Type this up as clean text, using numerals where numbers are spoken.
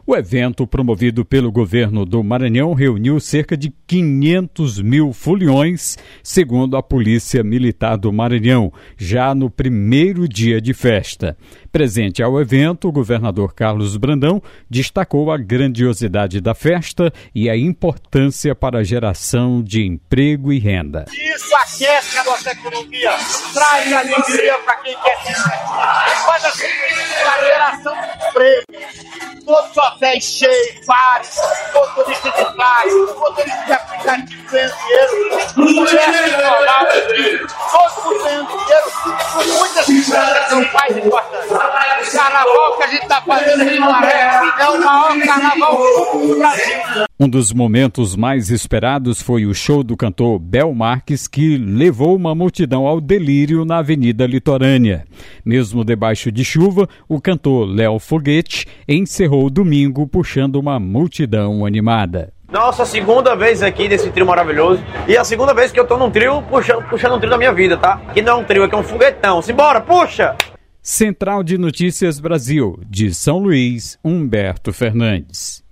O evento, promovido pelo governo do Maranhão, reuniu cerca de 500 mil foliões, segundo a Polícia Militar do Maranhão, já no primeiro dia de festa. Presente ao evento, o governador Carlos Brandão destacou a grandiosidade da festa e a importância para a geração de emprego e renda. Isso aquece a nossa economia, traz alegria para quem quer ter faz a geração de emprego. Todos os hotéis cheios, bares, motorista de bairro, motorista de aplicativo ganhando dinheiro, mulher informal, todos mundo ganhando dinheiro, com muitas empresas são mais importantes. O carnaval que a gente está fazendo aqui no Maré é o maior carnaval do Brasil. Um dos momentos mais esperados foi o show do cantor Bel Marques, que levou uma multidão ao delírio na Avenida Litorânea. Mesmo debaixo de chuva, o cantor Léo Foguete encerrou o domingo puxando uma multidão animada. Nossa, segunda vez aqui nesse trio maravilhoso. E a segunda vez que eu tô num trio, puxando um trio da minha vida, tá? Que não é um trio, é que é um foguetão. Simbora, puxa! Central de Notícias Brasil, de São Luís, Humberto Fernandes.